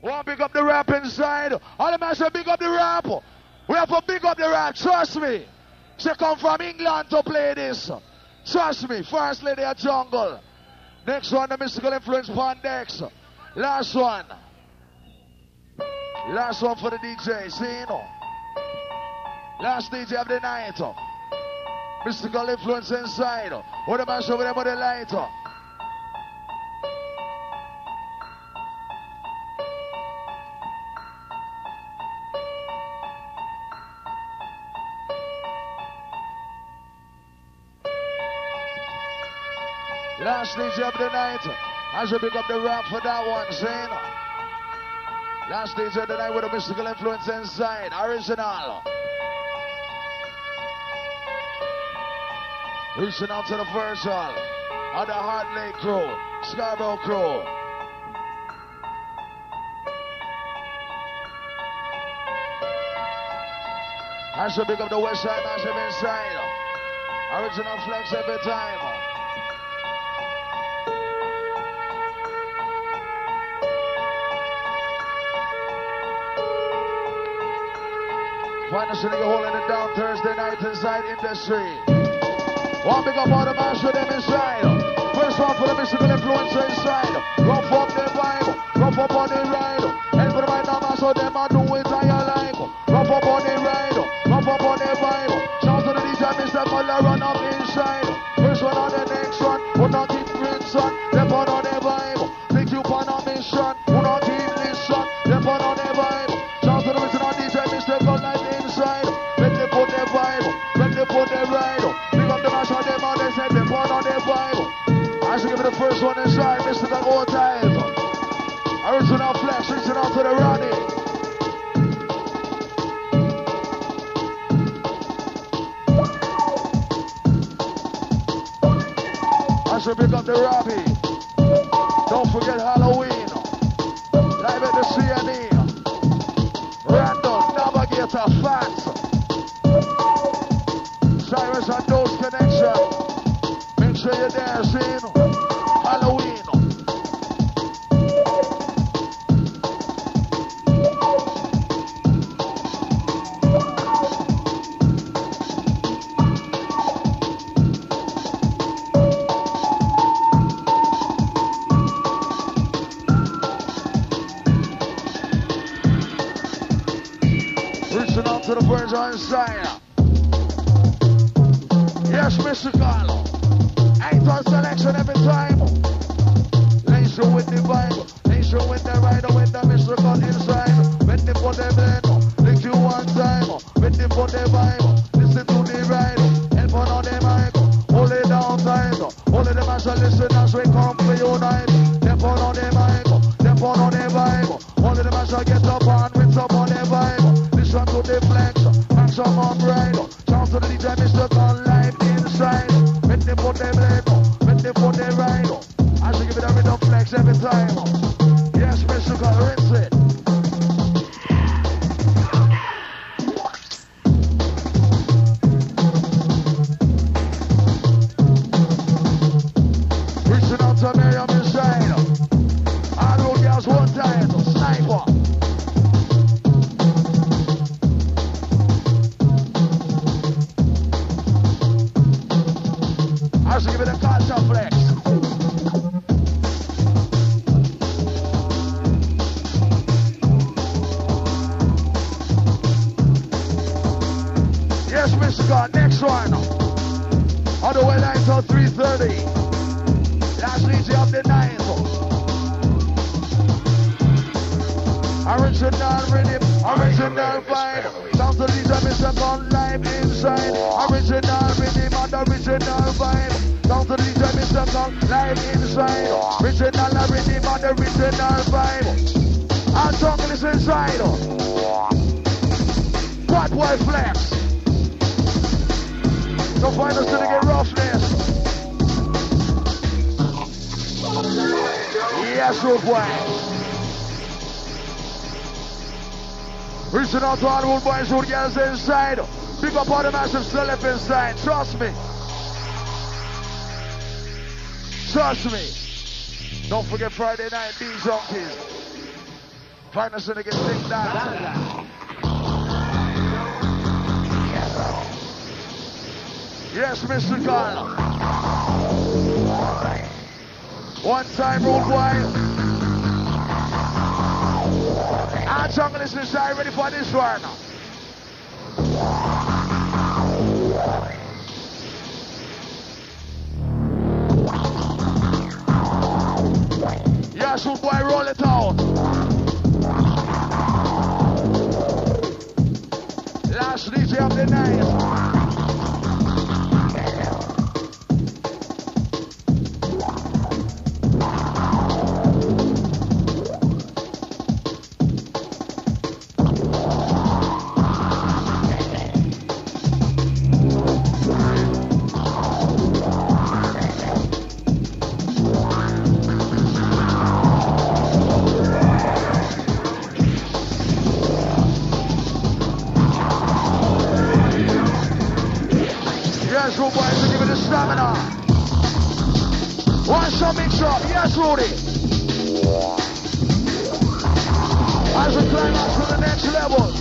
Want to pick up the rap inside. All the man say pick up the rap. We have to pick up the rap, trust me. She come from England to play this. Trust me, first lady of jungle. Next one, the mystical influence Pondex. Last one. Last one for the DJ, see you know. Last DJ of the night. Mystical influence inside. What the man show with them with the light. Last DJ of the night. I should pick up the rap for that one, Zane. Last DJ of the night with a mystical influence inside. Original. Reaching out to the virtual. Of the Heart Lake crew. Scarborough crew. I should pick up the West Side Massive inside. Original flex every time. Find us in the holding it down Thursday night inside industry. One big up all the man show them inside. First one for the mystical influencer inside. Rough up the vibe, rough up on the ride. And for the right now, man, so them I do it how you like. Rough up on the ride, rough up on the vibe. Shout to the DJ, Mr. Fuller, run up inside. First one on the next one, who not keep green son. Step on the vibe, take you on a mission. Who not keep this son, step on the vibe. Shout to the original DJ, Mr. Fuller. When they put their vibe, when they put their ride, pick up the mash on them, they say they put on their vibe. I should give it the first one inside, Mr. The old time. Original flex, reaching out to the Ronnie. I should pick up the Robbie. Don't forget Halloween. Live at the CNE. Randall, Navigator, Fats. Cyrus and those connection. Make sure you're there, seeing Halloween. Reaching out to the birds on inside. Yes, Mr. Carlo. 8 on selection every time. Nation with the vibe. Nation with the rider with the Mr. Carlo inside. When they put them in, lick you one time. When they put the vibe, listen to the ride. Help on the mic. Hold it down tight. Hold it the master, listen as we come for unite. Step on the mic. Step on the vibe. Hold it the master, get up and rinse up on the vibe. Listen to the flex. Max on my bride. Chance to the DJ, Mr. Carlo live inside. When they put them in, when they put them right. I should give it a rhythm flex every time. Yes, Mr. Carlo, rinse it. Reaching out to Miriam inside. All road girls one time. Sniper. I should give it a culture flex. Yes, Mr. God, next one. On the way line till 3:30. Last DJ of the night. Original rhythm, original vibe. Sounds the DJ, Mr. God live inside. Original rhythm and original vibe. Sounds the DJ, Mr. God live inside. Original rhythm and original vibe. Our jungle is inside. Quad boy flex. Don't find us till they get roughness. Yes, good boy. Reaching out to all the old boys who girls inside. Big up all the massive still up inside. Trust me. Trust me. Don't forget Friday night, these junkies. Finest to get things done. Yes, Mr. Carl. One time, road boy. Our jungle is inside, ready for this one. Yes, road boy, roll it out. Last DJ of the night. Yes, Rudy. As we climb up to the next level.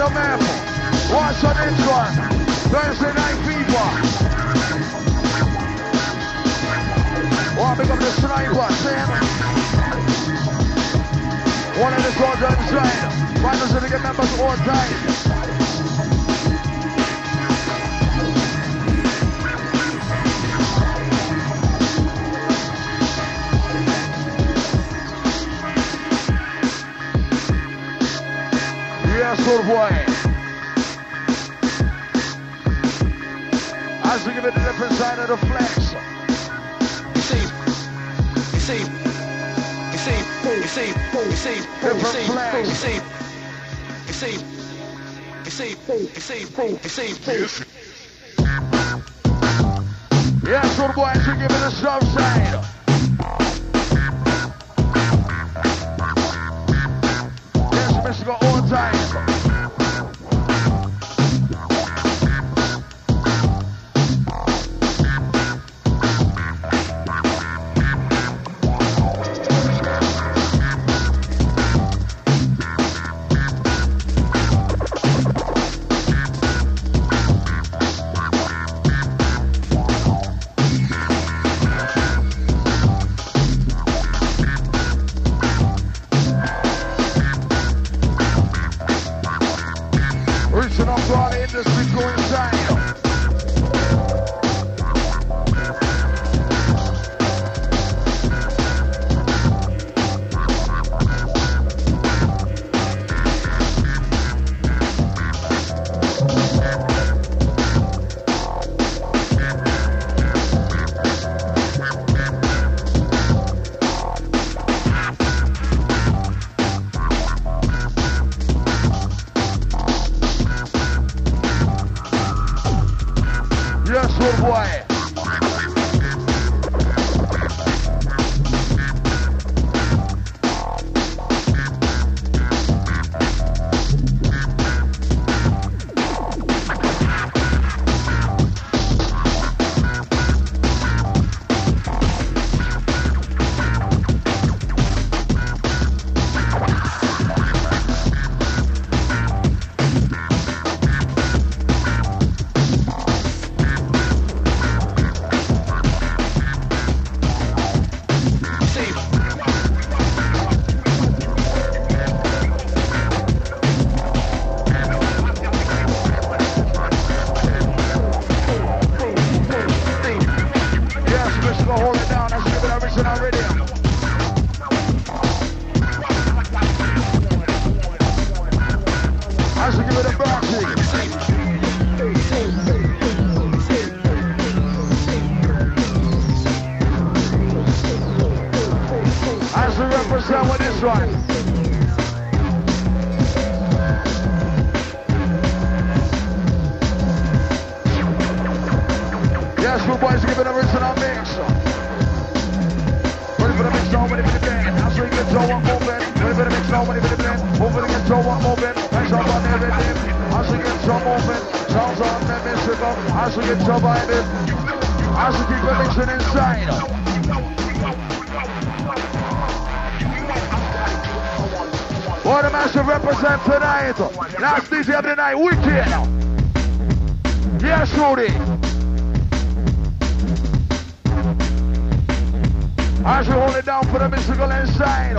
the map. Watch on this one. Thursday night fever. Oh, pick up the sniper, Sam. One of the swords on the side. Finals to get members all time. Yes, good boy. As we give it a different side of the flex. Yes, good boy, as we give it a strong side. Yes, Michigan all time. What a man should represent tonight. Last DJ of the night, Wicked. Yes, Rudy. As we hold it down for the mystical inside.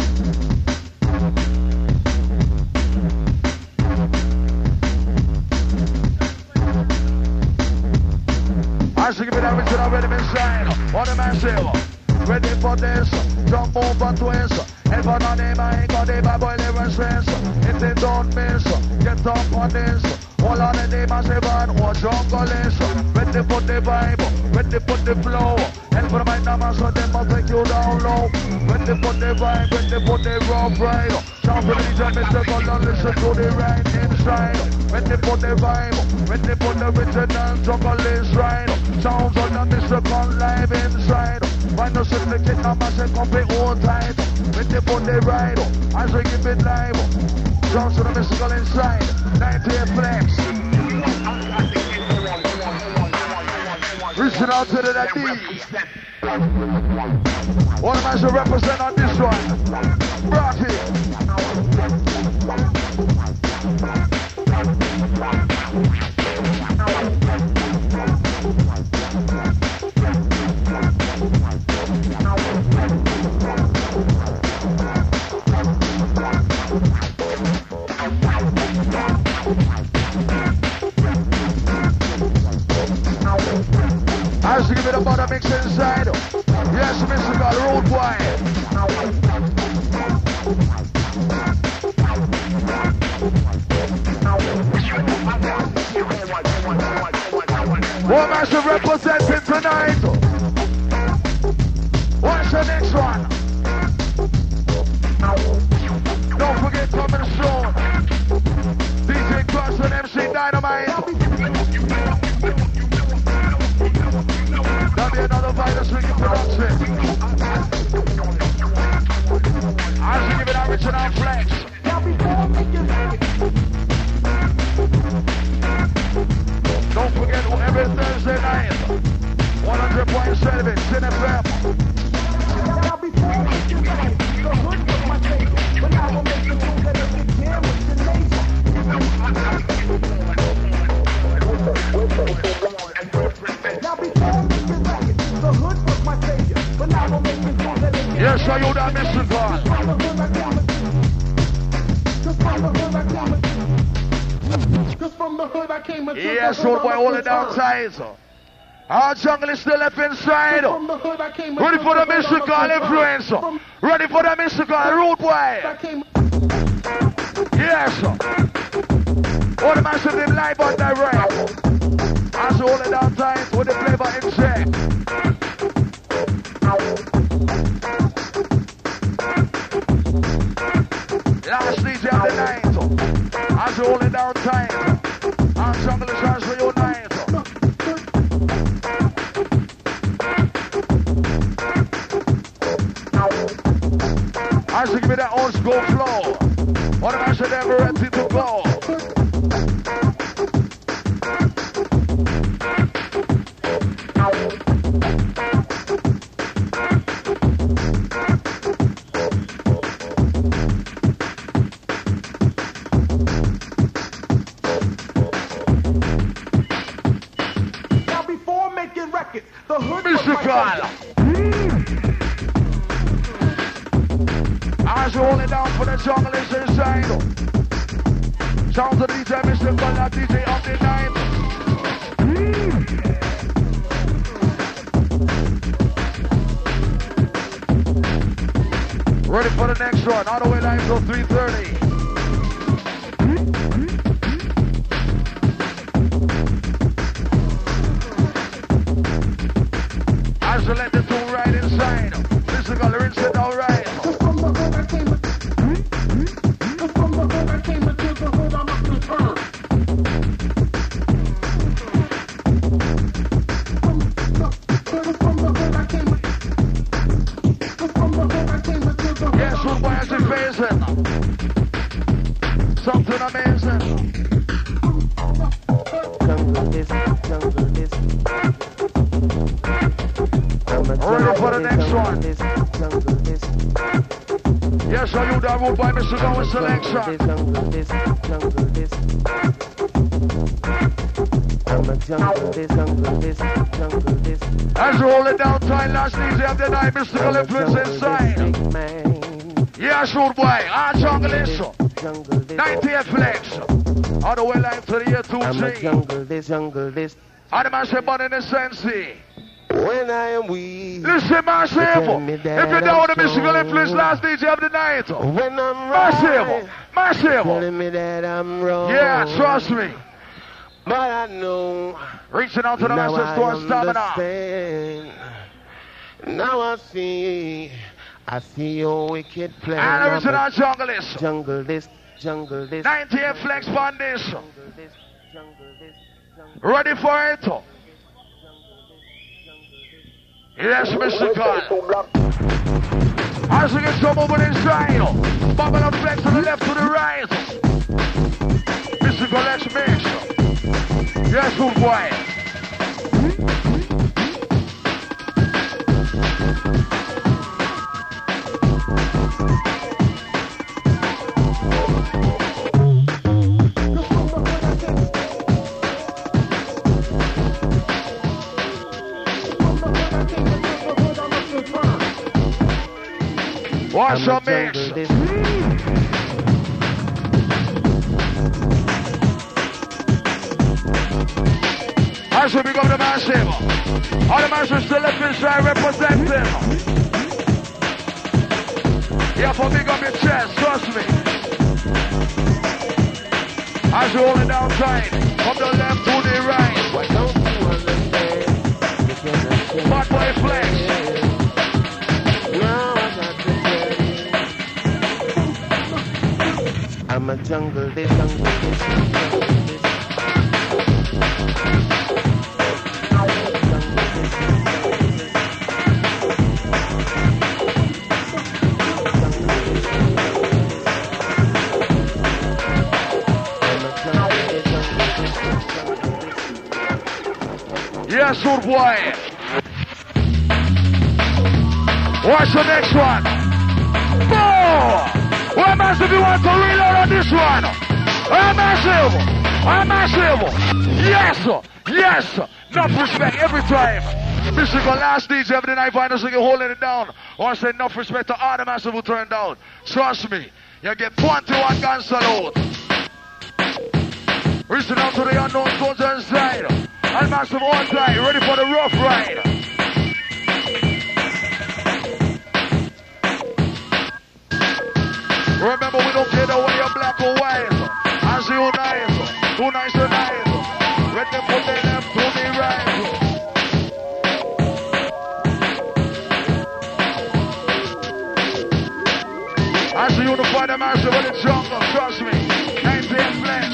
As we give it original rhythm inside. What a man say. Ready for this. Jump over twist. Ever on him, I ain't got it, my boy, they run stress. If they don't miss, get up on this. All on the name, I say, man, or jungle is. Ready for the vibe, ready for the flow. And for my number, so they must take you down low. Ready for the vibe, ready for the rough ride. Sound for the DJ, Mr. Golan, listen to the right inside. Ready for the vibe, ready for the original jungle is right. Sounds on the Mr. Golan live inside. Find us in the kid, I'm a second play all time. Ready for the ride, as we give it live. Sounds to the mystical inside, 98 flex. Reaching out to the D. One man should represent on this one. Rocky. Yes, Mr. God, road boy. What man should representing tonight? What's the next one? Don't forget coming soon. DJ Cross and MC Dynamite. That'll be another Virus Ricky production. I should give it original flex. Don't forget every Thursday night, 100.7 Sin FM. Yes, sir, you done, Mr. God. Yes, old boy, hold it down tight. Our jungle is still left inside. Ready for the mystical influence. Ready for the mystical root boy. Yes, sir. All the man should live live on direct. As hold it down tight with the flavor in check. Last DJ of the night. As hold it down tight. Our jungle is as reunite. I should give me that old school flow. What am I should ever ready to go? Now before making records, the hood Mr. Carl. As you hold it down for the jungle is inside. Sounds of DJ Mr. Carl, DJ of the night. Ready for the next one. All the way live till 3:30. As you let the two right inside. Mr. Carl, rinse it all right. Yes, what boy is it facing? Something amazing. Ready for the next one. Yes, are you that road by Mr. Gowan selection? As you hold it down tight, last DJ of the night, Mr. Gowan influence inside. Yes, road boy, our jungle is 90th flex. All the way live to the year 2G. All the man say, but in the sense, when I am weak, listen, massive. If you're down with the mystical influence, last DJ of the night. when I'm Massive, right, massive. telling me that I'm wrong. Yeah, trust me. But I know Reaching out to the now masses I to stamina. understand. Now I see your wicked plan. And the original jungle is Jungle this, 90th flex foundation. jungle this. Ready for it? Yes, Mr. God. As we get some movement inside, bubble and flex to the left, to the right. Mr. God, let's mix. Yes, good boy. What's your mix? I should become the massive. All the masters still left inside representing. Yeah, for big up your chest, trust me. As you hold it down tight, from the left to the right. Why don't you understand? Bad boy flex. Now I got to tell you. I'm a jungle, this jungle, this jungle, this. Yes, good boy. Watch the next one. Boom! Well, massive, you want to reload on this one? Massive! Massive! Yes, sir. Yes, sir. Enough respect every time. Mr. last DJ of the night, finals again holding it down. I want to say enough respect to all the massive who turned down. Trust me, you get 21 gun salute. Reaching out to the unknown soldier inside. And massive on time, ready for the rough ride. Remember, we don't care the way you're black or white. As you nice, too nice to nice. Let them put their left to the right. As you unify the massive in the jungle, trust me. 19 flex.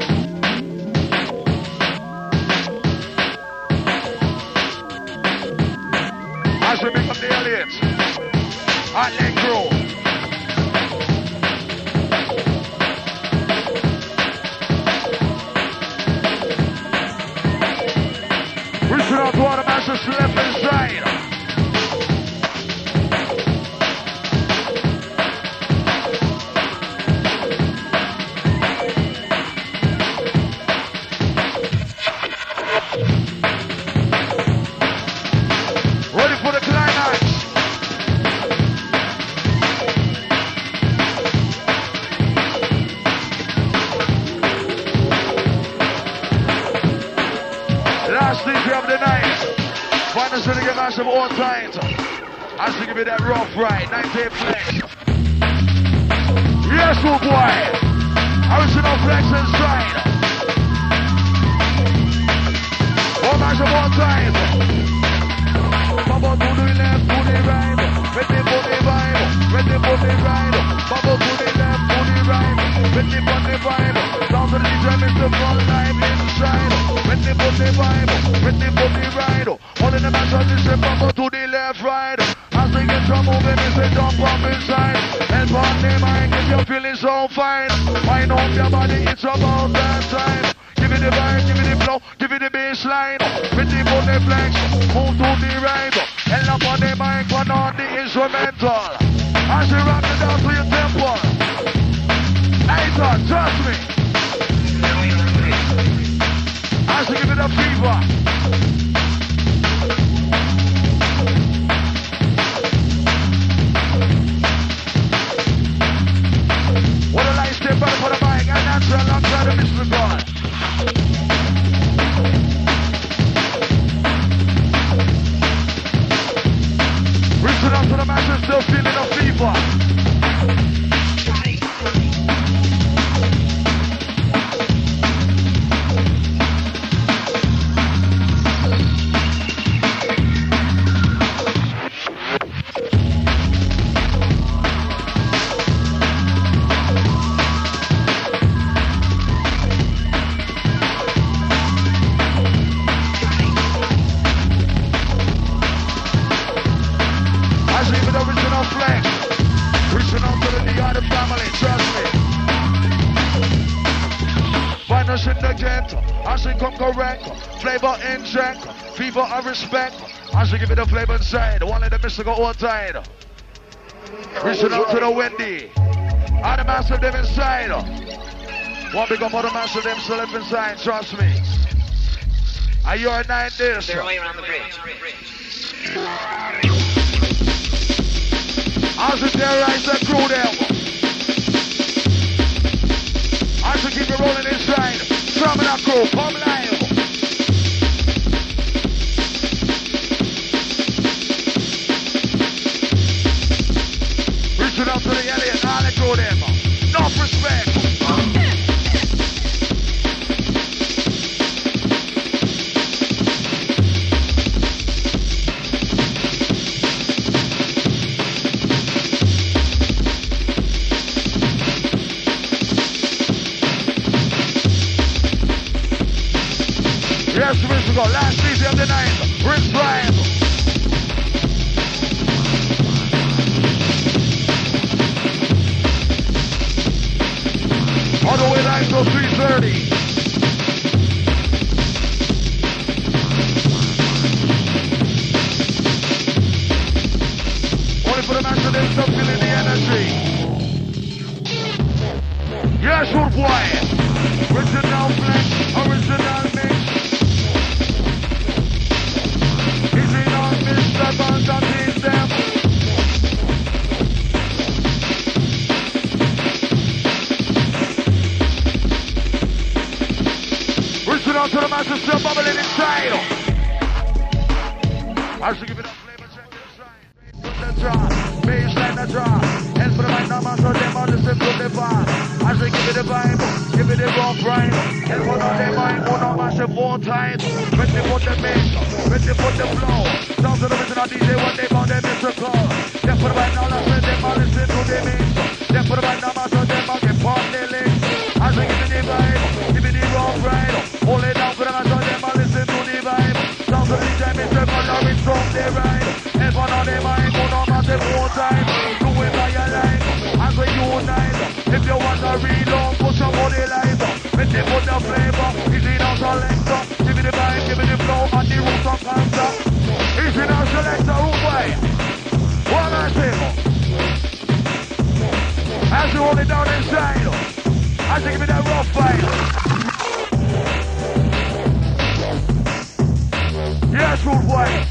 As we make up the aliens, hot leg crew. Reaching out to all the masters left and right. Ready for the climax. Last DJ of the night. Finals to get massive all times. As we give you that rough ride. 19 flex. Yes, good boy. Original flex inside. All massive all times. Bubble to the left, to the right. Ready for the vibe. Ready for the ride. Bubble to the left, to the right. Ready for the vibe. Down to the DJ, Mr. Front Live inside. Ready for the vibe. Ready for the ride. All in the match on this bubble to the left, right. As they get some moving, they say jump up inside. And on the mind if you're feeling so fine. Wind up your body, it's about that time. Give it the vibe, give it the flow, give it the baseline. Ready for the flex, move to the right. And up on the mic, one on the instrumental. As you rock it down to your temple. Later, trust me. As you give it a fever. What a light step back for the mic and answer alongside the Mr. God. Reaching out to the masses, still feeling a fever. Correct, flavor inject, fever of respect. I should give it the flavor inside. One of the mystical all time. Reaching out to the windy. All the master of them inside. One big up all the master of them still left inside. Trust me. Are you a night this? They're way around the bridge. I should terrorize that crew there. I should keep it rolling inside. Drum that crew, come live. to them. Enough respect. Yes, we go. Last season of the night. Rich Prime. All the way down till 3:30. Only for the match of them, feeling the energy. Yes, good boy. Original flex, original mix. Is it on Mr. Constantine them? Original to the master, still bubbling inside. I should give it a flavor, check it inside. From the drop, baseline the drop. And for the mic, now master, them all listen to the vibe. I should give it a vibe, give it a rough rhyme. And for all them mind, one on massive 4 times. When they put the mix, when they put the flow. Down to the original DJ, what they found them is a call. Then for the mic, now listen, them all listen to the mix. Then for the mic, now master, them all get pop their links. I should give it the vibe, give it the rough ride. Hold it down for the master, them all listen to the vibe. Down to the DJ, Mr. Coloring from their ride. And for all them mind, one on massive 4 times. Do it by your life, as we unite. If you want to read long, put somebody live. When they put the flavor, is it our selector? Give me the vibe, give me the flow, and the roots of cancer. Is it our selector, root way? One at him. As you hold it down inside, as you give me that rough fight. Yes, root way.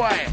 boy.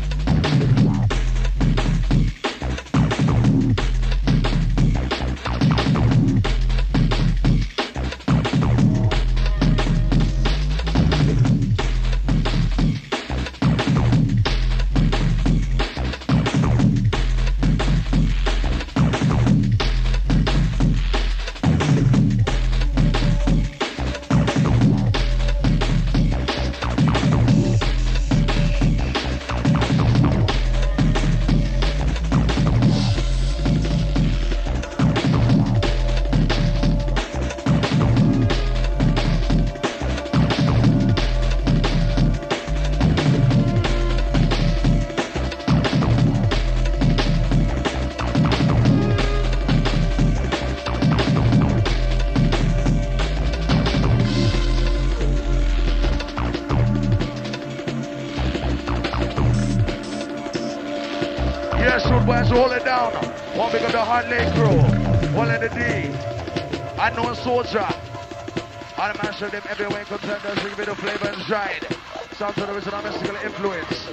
Yes, good boys, hold it down. One big of the Hard Lake crew. One in the D. Unknown soldier. All the man show them everywhere contenders. Bring me the flavor and shine. Sound to the original mystical influence.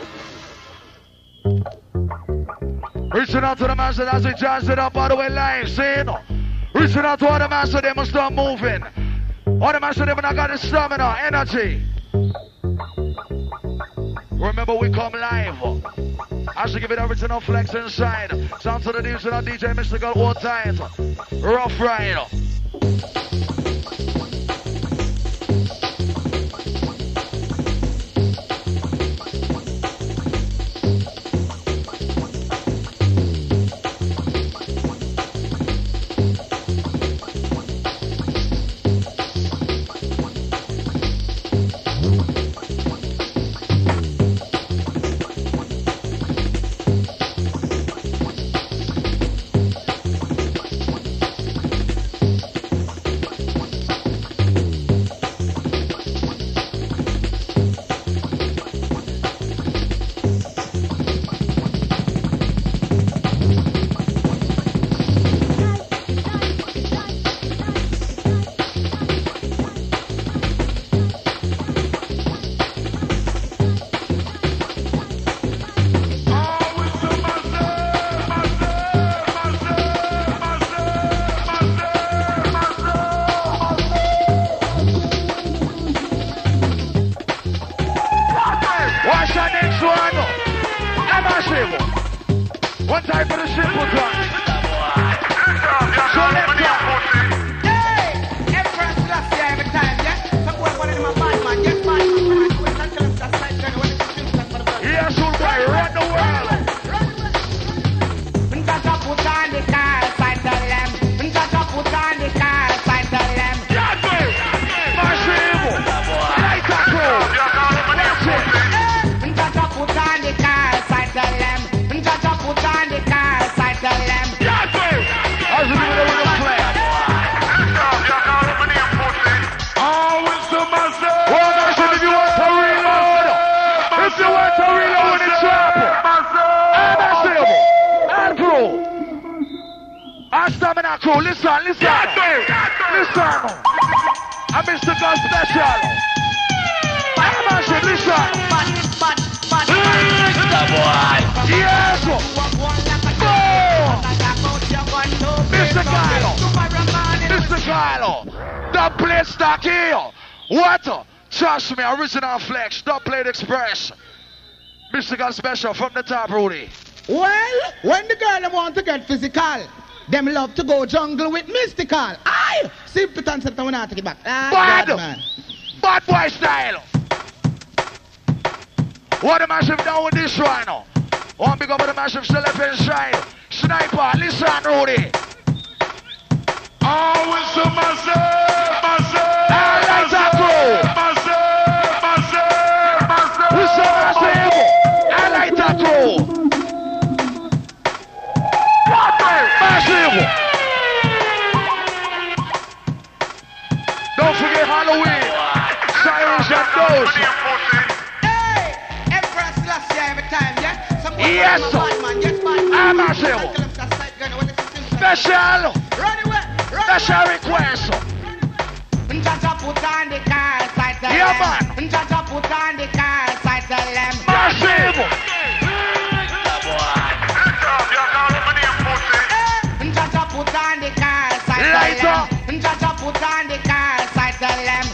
Reaching out to the master as we jazz it up all the way live. See? Reaching out to all the master, they must start moving. All the master, they not got the stamina, energy. Remember, we come live. I should give it original flex inside. Sound to the original DJ Mystical all tight. Rough ride. One time for the simple one. So let's go. Hey, Empress last year every time, yeah? Some boy wanted my bad man, yes, man. Yes, old boy, run the world. Just put on the car, fight the lamb. Just put on the car, fight the lamb. Massive. Light up, bro. That's it. Just put on the car, fight the lamb. Just put on the car, fight the lamb. How's it doing with the play? Always to myself. Well, listen, if you want to reload, in the trap, Massive. And crew. Our stamina crew, listen. Listen. I Mr. God Special. Massive, listen. Yes. Mr. Carlo. The plate stock here. What? Trust me, original flex. The plate express. Mr. God Special from the top, Rudy. Well, when the girl them want to get physical, them love to go jungle with mystical. Aye! Simpleton said we not take it back. Bad boy style. What the massive down with this one? One big up with the massive still up inside. Sniper, listen, Rudy. Always to myself. I like that crew. Listen, massive. I like that crew. Massive. Don't forget Halloween. Sirens and those. Hey, Empress last year every time, yeah? Yes, sir. I'm Massive. Special. Run away. Special request. Jaja put on the car, fight the Yeah, lamb. man. Jaja put on the car, fight the lamb. Massive. lighter. Jaja put on the cars, I tell them.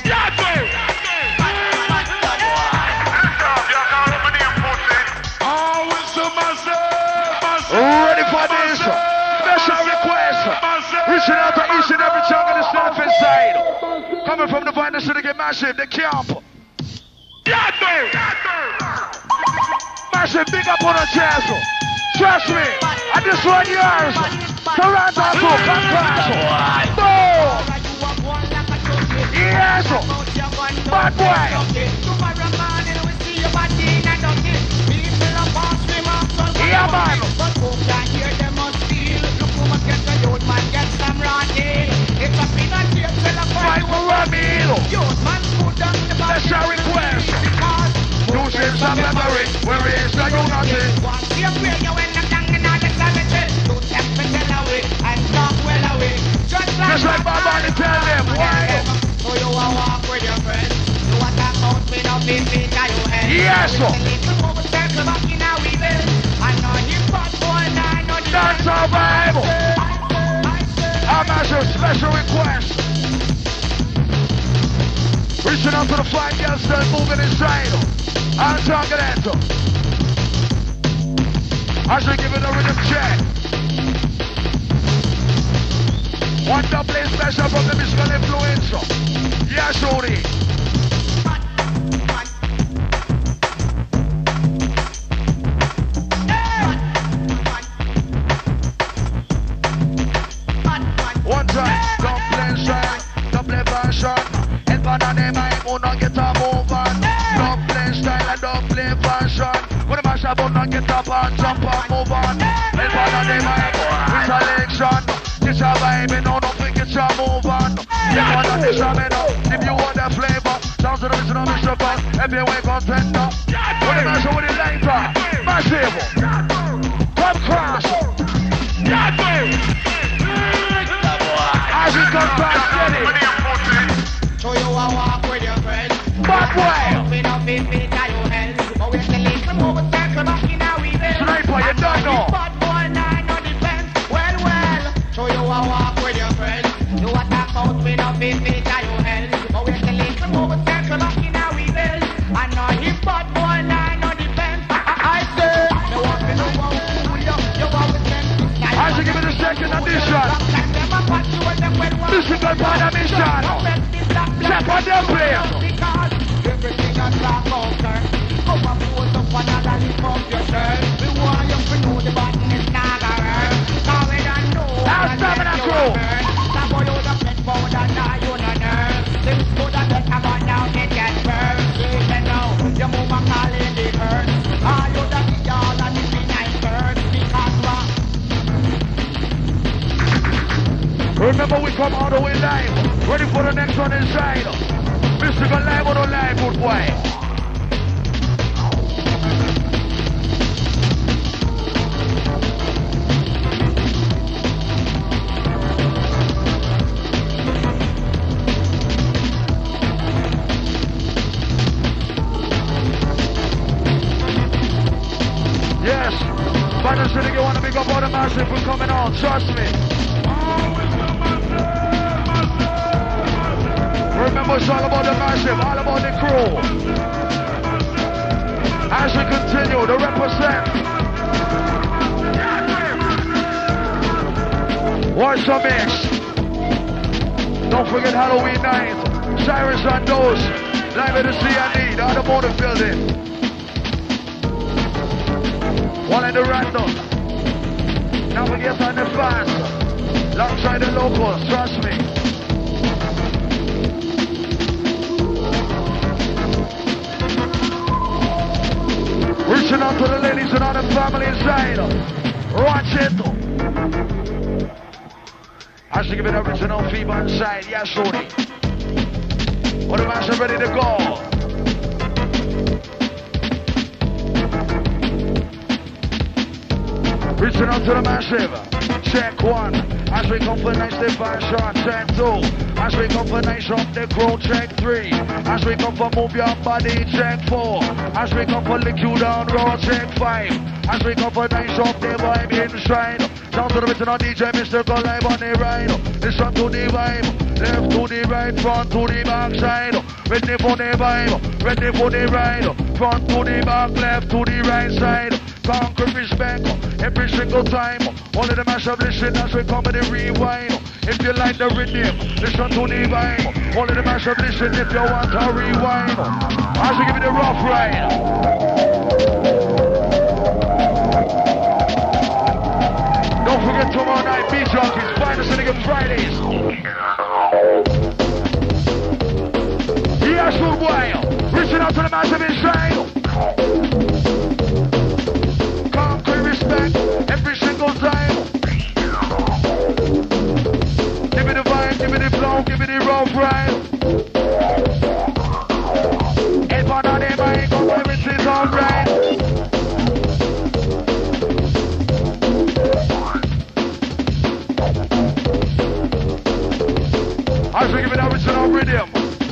Ready for this? Special request. Reaching out to each and every chunk of the surface side. Coming from the Vine City, get massive, the camp. Massive, big up on the chest. Trust me, and this one yours. Toronto to Concasso. Boom! Yes! Bad boy! Yeah, man! Fight for Ramiro! Special request! Using some memory, where is the unity? Just like my body tell them, why? So you walk with your friends. You want to count me now, baby, now you head. Yes, sir. That's our Bible. I'm as a special request. Reaching out to the fine girls still moving inside. I'm talking at them. I should give it a rhythm check. One double special from the musical influencer. Yeah, shorty. One time, double shot, double version. And banana my moon on get a move on. Double style and double version. When the mash up on get up and jump and move on. And banana my with selection. Get your vibe and don't forget your move on. You want to dish them in. If you want the flavor, sounds of the original Mr. Bun. Everywhere contender. When the mash up with the lighter, massive. Come crash. As we come back, steady. So you walk with your friends. Bad boy. Sniper, you don't know. Bad boy, nine on the fence. Well, so you walk with your friends. You attack out with no big feet at your head. But we're telling them over circle back in our wheels. I know his bad boy, nine on the fence. I say, you want me to go cool you. You always send me. I should give it a second addition. Musical part of mission. Check on them players. Everything I talk about, sir. Come and pose up another lift up yourself. We want you to know the button is not a hurt. Now we don't know. Now stamina crew. Now boy, you the pet powder, now you no nerve. Them good and better, but now they get burned. Even now, you move and call in the hurt. All you the big y'all and the big nice bird. Because remember, we come all the way live. Ready for the next one inside. Mystical live or no live, good boy. Yes, Battle City, you want to pick up all the massive, we're coming on, trust me. Remember, it's all about the massive, all about the crew. As we continue to represent. What's the mix? Don't forget Halloween night. Cyrus and those. Live at the C&E, the automotive building. One in the random. Now we get on the fast. Alongside the locals, trust me. Reaching out to the ladies and all the family inside. Watch it. I should give it original fever inside. Yes, Shorty. What the guys are ready to go. Reaching out to the massive. Check one. As we come for nice fashion. Check two. As we come for nice up the crew. Check three. As we come for move your body. Check four. As we come for lick you down road. Check five. As we come for nice up the vibe inside. Sound to the rhythm on DJ Mr. Go live on the right. Listen to the vibe. Left to the right, front to the back side. Ready for the vibe, ready for the ride. Front to the back, left to the right side. Conquer respect every single time. Only the mash of listen as we come with the rewind. If you like the rhythm, listen to the vibe. Only the mash of listen if you want to rewind. As we give you the rough ride. Don't forget tomorrow night, Beat Junkies, find us in Fridays. Yes, good boy. Reaching out to the massive Israel. Conquer respect every single time. Give me the vibe, give me the flow, give me the rough ride. If I'm not in my ego, everything's alright. I should give it the original rhythm.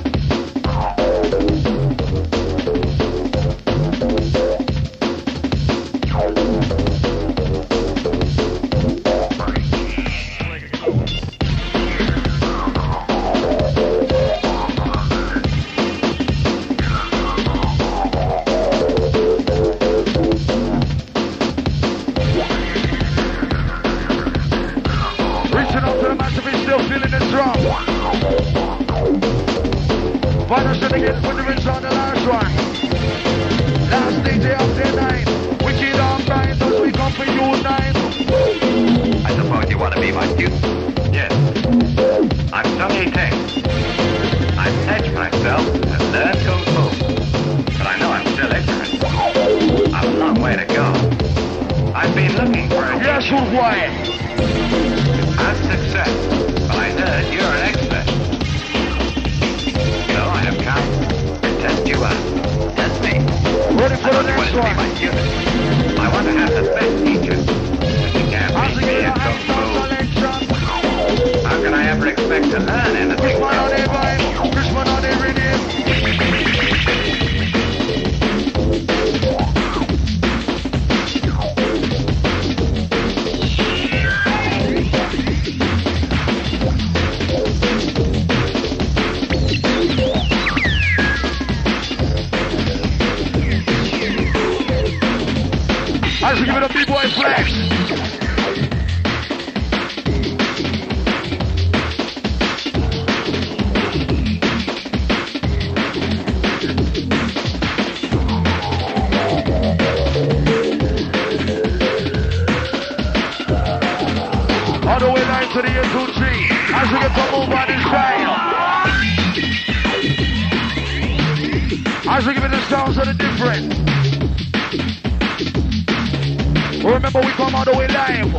Remember, we come all the way live.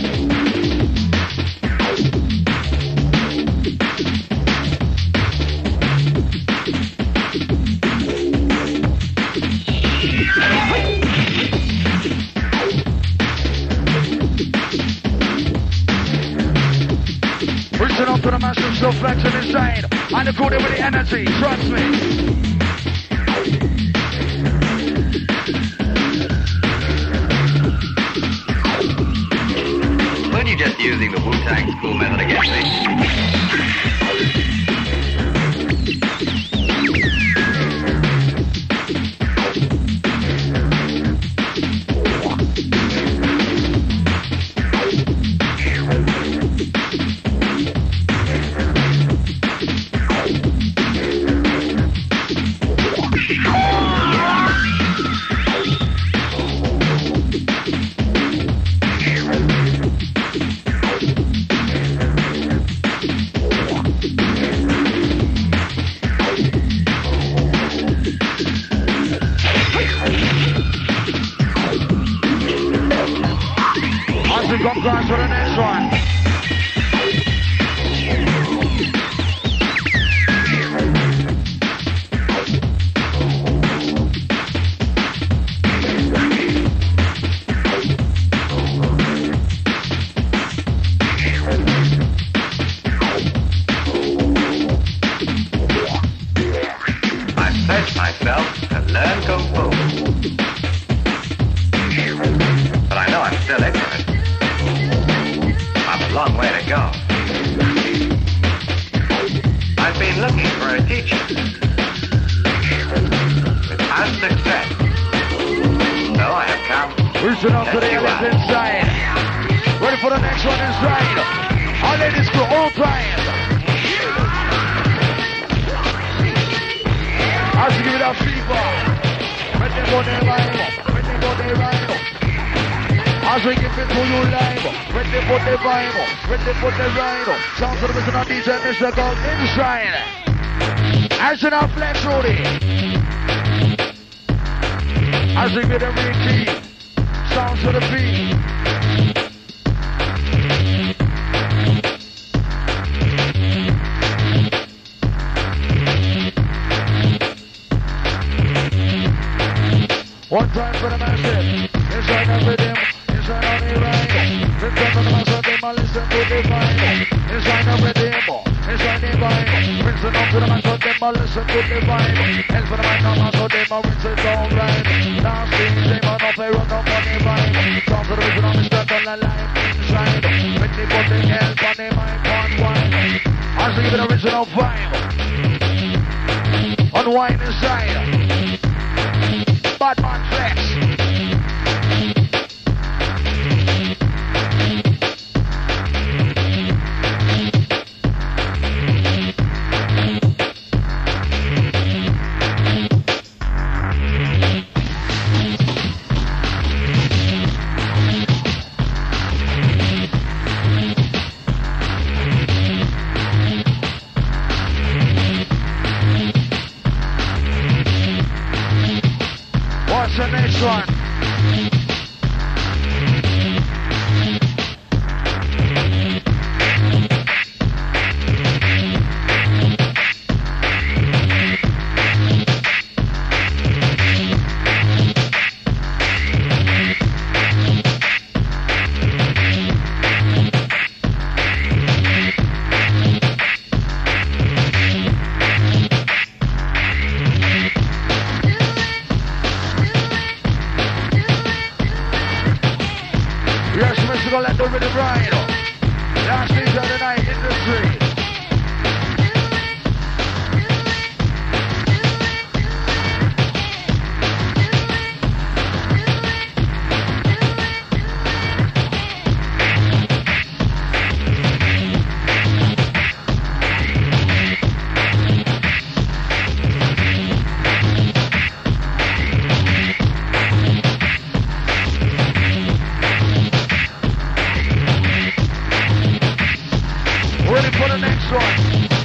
Reaching up to the massive still flexing inside. And the crew there with the energy, trust me. Weren't you just using the Wu-Tang school method against me? For the next one. I pledged myself to learn Kung Fu, but I know I'm still ignorant. long way to go. I've been looking for a teacher. With past success. So I have come. Reaching out to the left inside. Ready for the next one inside. Our ladies go all time. As you give it up fever. When they go there right. When they go there right. As we give it to you live. When they put the vibe. When they put the right. Sounds to the Mr. DJ Mr. Gold inside. As you now flex Rudy. As we give them repeat. Sounds to the beat. One time for the massive. Inside of rhythm. Inside on the right. Return to the massive. They might listen to the vibe. Inside of rhythm. Inside the vibe. Rinsing up to the massive. They might listen to the vibe. Else for the mic now. So they might rinse it all right. Now see. They might not pay run up on the vibe. Sounds to the rhythm. I'm stuck on the line. Inside. When they put the help on the mic. Unwind. I see the original vibe. Unwind inside. Bad man flex. What's the next one? Yes, Mr. Gonna let the rhythm ride. Last things of the night in the street. Ready for the next one.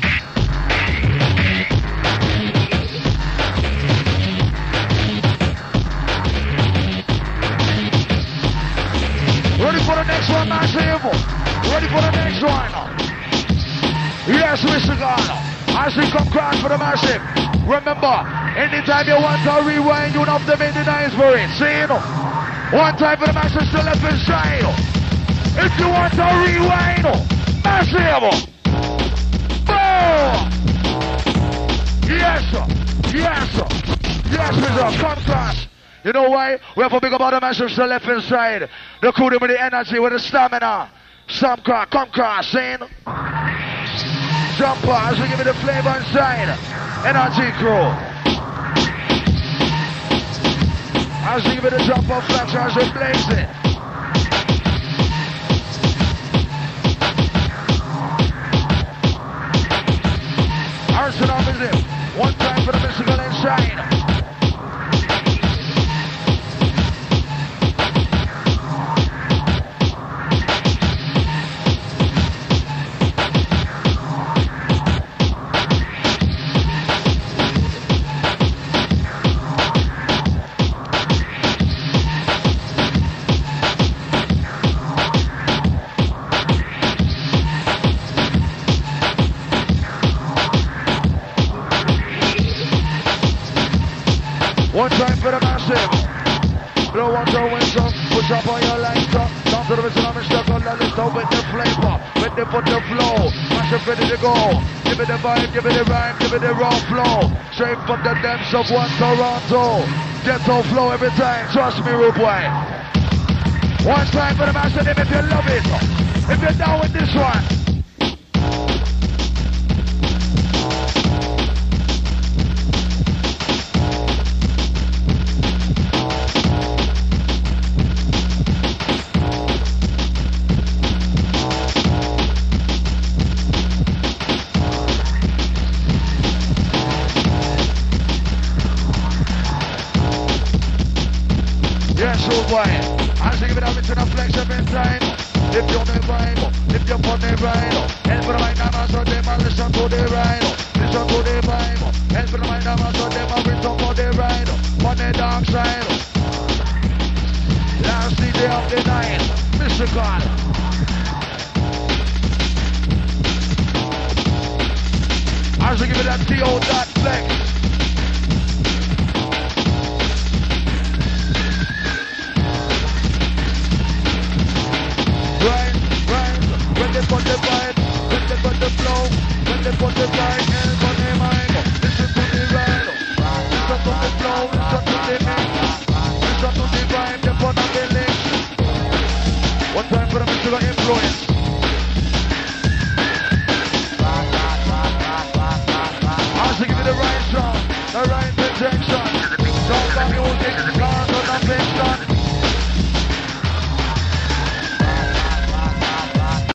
Ready for the next one, massive. Ready for the next one. Yes, Mr. Ghana. As we come cross for the massive. Remember, anytime you want to rewind, you don't have to make the nice for it. See, you know? One time for the massive still left inside. If you want to rewind, massive. Boom! Yes, sir. Yes, sir. Yes, Mr. Come cross. You know why? We have to big about the massive still left inside. The crew with the energy, with the stamina. Some cross, come cross, saying. Jumper, as we give it the flavor inside. Energy crew. As we give it the jumper flash, as we blaze it. Arsenal is it. One time for the mystical inside. One time for the massive. Blow on the window, push up on your lighter. Down to the rhythm, I'm stuck on the list with the flavor, with the foot the flow. Massive ready to go. Give it the vibe, give it the rhyme, give it the raw flow. Straight from the depths of one Toronto. Ghetto flow every time, trust me, rude boy. One time for the massive, if you love it. If you're down with this one. Yes, old boy. As you give it up, it's enough flex up inside. If you're the vibe, if you're on the ride, and for the mind, I'm so them, I listen to the ride. Listen to the vibe, and for the mind, I'm so them, I return for the ride. On the dark side. Last DJ of the night, Mr. God. As you give it that T.O. dot flex. Right, when they put the vibe, when they put the flow, when they put the vibe,